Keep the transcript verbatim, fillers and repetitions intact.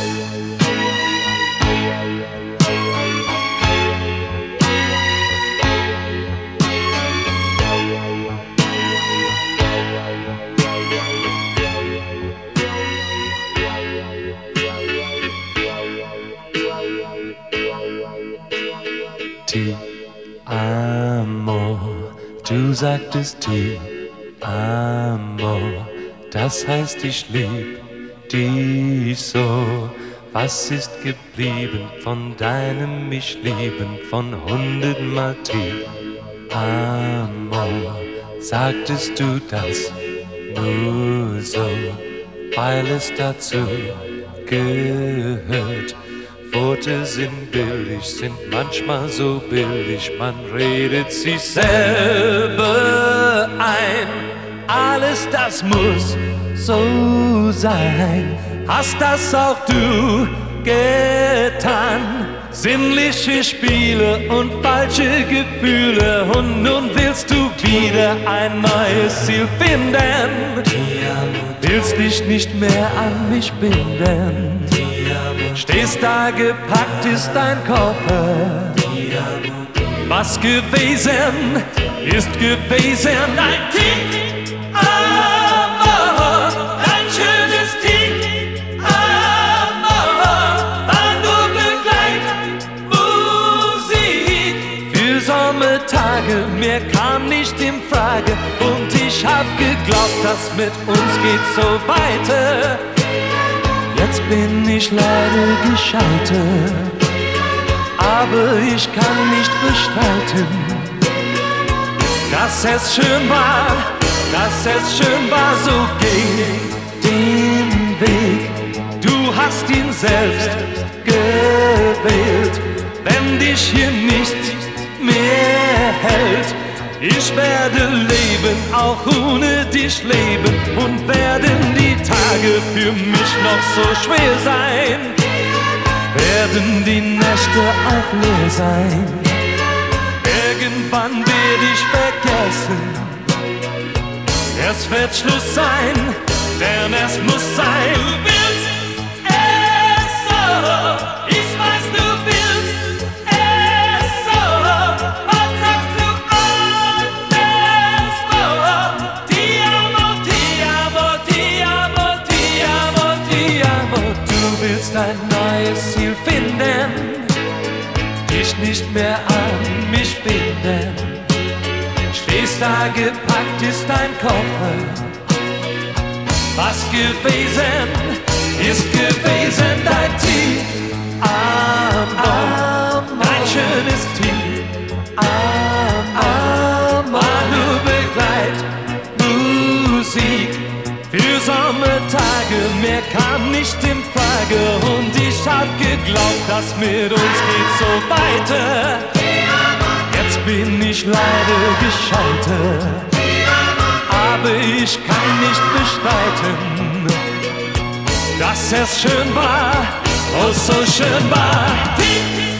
Ti amo, du sagtest ti amo, das heißt ich lieb dich so. Was ist geblieben von deinem mich lieben, von hundertmal ti amo? Sagtest du das nur so, weil es dazu gehört? Worte sind billig, sind manchmal so billig, man redet sich selber ein. Alles das muss so sein, hast das auch du getan. Sinnliche Spiele und falsche Gefühle, und nun willst du wieder ein neues Ziel finden. Willst dich nicht mehr an mich binden. Stehst da, gepackt ist dein Koffer. Was gewesen, ist gewesen. Ein Ti amo, ein schönes Ti amo, war nur Begleitmusik für Sommertage, mehr kam nicht in Frage. Und ich hab geglaubt, das mit uns geht so weiter. Jetzt bin ich leider gescheitert, aber ich kann nicht bestreiten, dass es schön war, dass es schön war, so geht den Weg. Du hast ihn selbst gewählt, wenn dich hier nichts mehr hält. Ich werde leben, auch ohne dich leben, und werden die Tage für mich noch so schwer sein, werden die Nächte auch leer sein. Irgendwann werde ich vergessen, es wird Schluss sein, denn es muss sein. Du willst es so, ich weiß, du willst es so. Was sagst du anderswo? Ti amo, ti amo, ti amo, ti amo, ti amo. Du willst ein neues Ziel finden, dich nicht mehr an mich binden. Stehst da, gepackt ist dein Koffer. Was gewesen, ist gewesen. Dein Ti amo, dein schönes Ti amo, war nur Begleitmusik für Sommertage, mehr kam nicht in Frage. Und ich hab geglaubt, das mit uns geht so weiter. Jetzt bin ich leider gescheitert, aber ich kann nicht bestreiten, dass es schön war, oh so schön war.